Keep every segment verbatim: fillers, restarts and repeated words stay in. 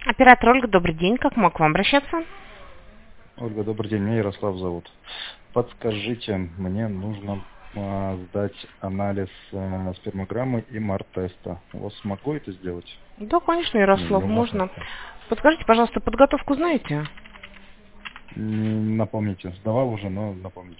Оператор Ольга, добрый день. Как могу к вам обращаться? Ольга, добрый день. Меня Ярослав зовут. Подскажите, мне нужно а, сдать анализ а, спермограммы и мар-теста. У вас смогу это сделать? Да, конечно, Ну, или Ярослав, у вас можно. это? Подскажите, пожалуйста, подготовку знаете? М, Напомните. Сдавал уже, но напомните.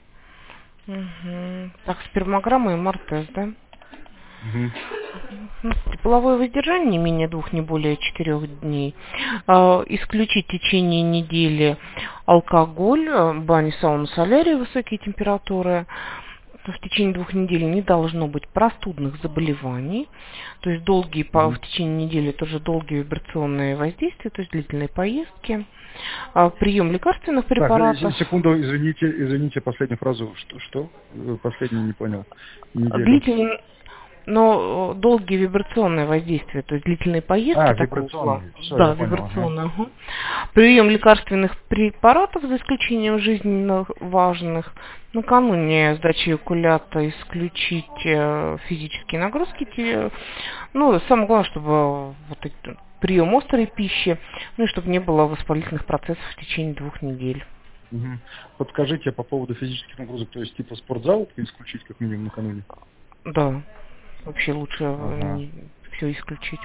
Угу. Так, спермограмма и мартест, да? Мгм. Смотрите, половое воздержание не менее двух, не более четырех дней. А, исключить в течение недели алкоголь, а, бани, сауну, солярий, высокие температуры. В течение двух недель не должно быть простудных заболеваний, то есть долгие, по- в Мгм. течение недели тоже долгие вибрационные воздействия, то есть длительные поездки, а, прием лекарственных Так, э, се- препаратов, секунду, извините, извините, последнюю фразу. Что? Что? Э, Последний не понял. Неделю. длительные, но э, долгие вибрационные воздействия, то есть длительные поездки А, такого плана. вибрационный. Все, я Да, понял. Ага. вибрационные. Ага. Прием лекарственных препаратов, за исключением жизненно важных. Накануне сдачи экулята исключить э, физические нагрузки. те- Ну, самое главное, чтобы вот эти- прием острой пищи, ну и чтобы не было воспалительных процессов в течение двух недель. Мгм. Подскажите по поводу физических нагрузок, то есть типа спортзал исключить как минимум накануне? Да, вообще лучше Ага. все исключить.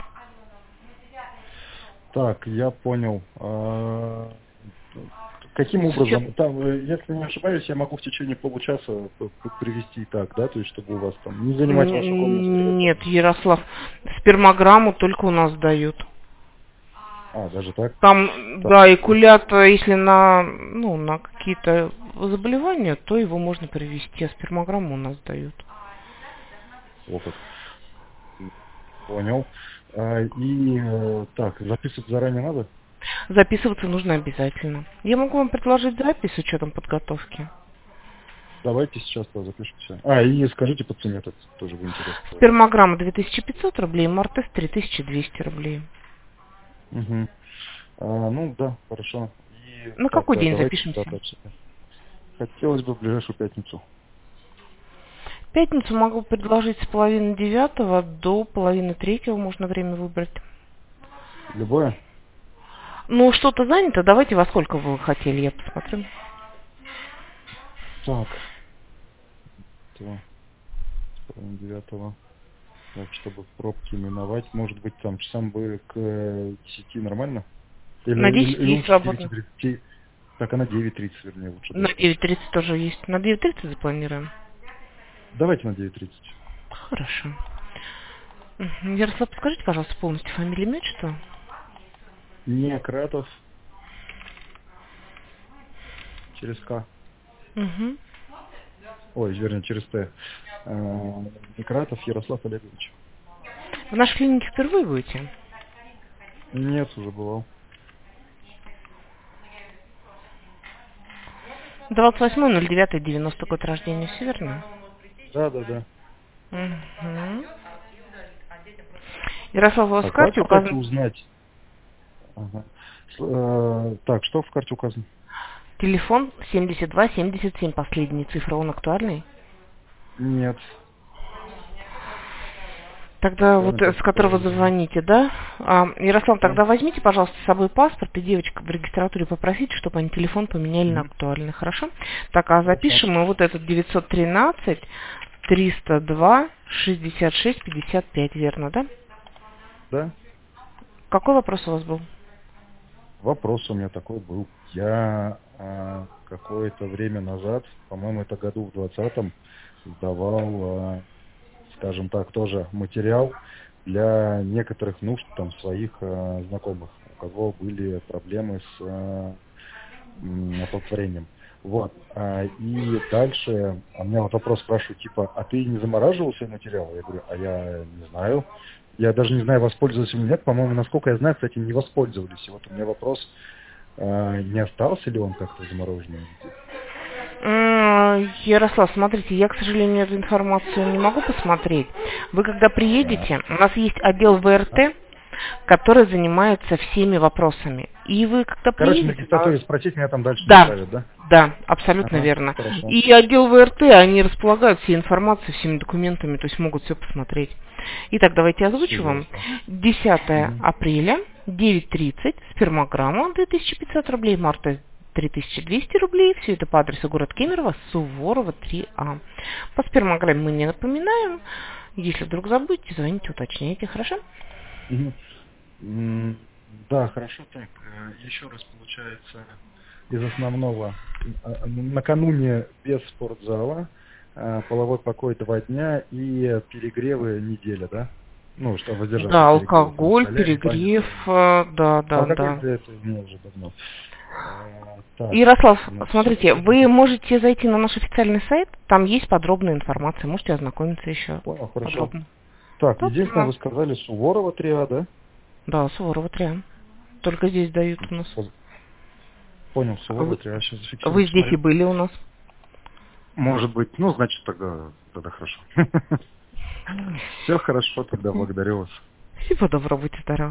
Так, я понял. А, Каким Сейчас образом? Там, э, если не ошибаюсь, я могу в течение получаса п- п- привести так, да, то есть чтобы у вас там не занимать вашу комнату Н- Нет, драгоценную. Ярослав, спермограмму только у нас дают. А, даже так? Там, Так, да, экулят, если на, ну, на какие-то заболевания, то его можно привести, а спермограмму у нас дают. вот как. Понял. А, и э, так, записывать заранее надо? Записываться нужно обязательно. Я могу вам предложить запись с учетом подготовки. Давайте сейчас то запишемся. А, и скажите по цене, это тоже будет интересно. Спермограмма две тысячи пятьсот рублей, мартест три тысячи двести рублей. Угу. А, ну да, хорошо. И На так, какой да, день давайте запишемся? сюда дальше. Хотелось бы в ближайшую пятницу. В пятницу могу предложить с половины девятого до половины третьего, можно время выбрать. Любое? Ну, что-то занято, давайте во сколько вы хотели, я посмотрю. Так, то, с половины девятого. Так, чтобы пробки миновать, может быть, там часам бы к э, десяти нормально? На Или, или, десять или есть лучше к свободно. девяти тридцати? Так, а на девять тридцать, вернее, лучше, да? На девять тридцать тоже есть. На девять тридцать запланируем. Давайте на девять тридцать. Хорошо. Мгм. Ярослав, подскажите, пожалуйста, полностью фамилию, имя, что? Некратов через К. Угу. Ой, вернее, через Т. Э, Некратов Ярослав Олегович. В нашей клинике впервые будете? Нет, уже бывал. двадцать восьмое ноль девятое девяносто год рождения, все верно? Да, да, да. Угу. Ярослав, у вас в Так, давайте, карте кстати, указан узнать. Ага. С- э, так, что в карте указано? телефон семьдесят два семьдесят семь, последние цифры, он актуальный? Нет. Тогда вот Актуально э, с только второй которого вариант. звоните, да? А, Ярослав, Да. тогда возьмите, пожалуйста, с собой паспорт, и девочка в регистратуре попросите, чтобы они телефон поменяли на Мгм. актуальный, хорошо? Так, а Хорошо. запишем мы вот этот девятьсот тринадцать триста два шестьдесят шесть пятьдесят пять, верно, да? Да. Какой вопрос у вас был? Вопрос у меня такой был. Я а, какое-то время назад, по-моему, это году в двадцатом, сдавал, а, скажем так, тоже материал для некоторых нужд там своих а, знакомых, у кого были проблемы с а, м, оплодотворением. Вот. А, и дальше у меня вот вопрос спрашивают, типа, а ты не замораживал свой материал? Я говорю, а я не знаю. Я даже не знаю, воспользовался или нет. По-моему, насколько я знаю, кстати, не воспользовались. И вот у меня вопрос, а, не остался ли он как-то в замороженном виде? М, Ярослав, смотрите, я, к сожалению, эту информацию не могу посмотреть. Вы когда А, приедете, у нас есть отдел а. вэ эр тэ, который занимается всеми вопросами. И вы, когда Короче, на приедете, а, регистратуре спросить, меня там дальше да, направят, да? да, абсолютно Ага, верно. хорошо. И отдел вэ эр тэ, они располагают всей информацией, всеми документами, то есть могут все посмотреть. Итак, давайте Все озвучу вам. ясно. десятое Мгм. апреля девять тридцать, спермограмма две тысячи пятьсот рублей, Марта три тысячи двести рублей. Все это по адресу город Кемерово, Суворова три А. По спермограмме мы не напоминаем. Если вдруг забудете, звоните, уточняйте, хорошо? Угу. Да, хорошо. Так, еще раз получается из основного. Накануне без спортзала, половой покой два дня и перегревы неделя, да? Ну, чтобы воздержаться. Да, алкоголь, перегрев, да, да, алкоголь да. Для этого не уже давно. Так, Ярослав, смотрите, вы можете зайти на наш официальный сайт, там есть подробная информация, можете ознакомиться еще. Понял, хорошо. Подробно. Так, Тут единственное, вы сказали Суворова три А, да? Да, Суворова три А. Только здесь дают у нас. Понял, Суворова три А, сейчас зафиксирую. Вы здесь и были у нас? Может быть, ну, значит, тогда, тогда хорошо. Все хорошо, тогда благодарю вас. Всего доброго, будьте здоровы.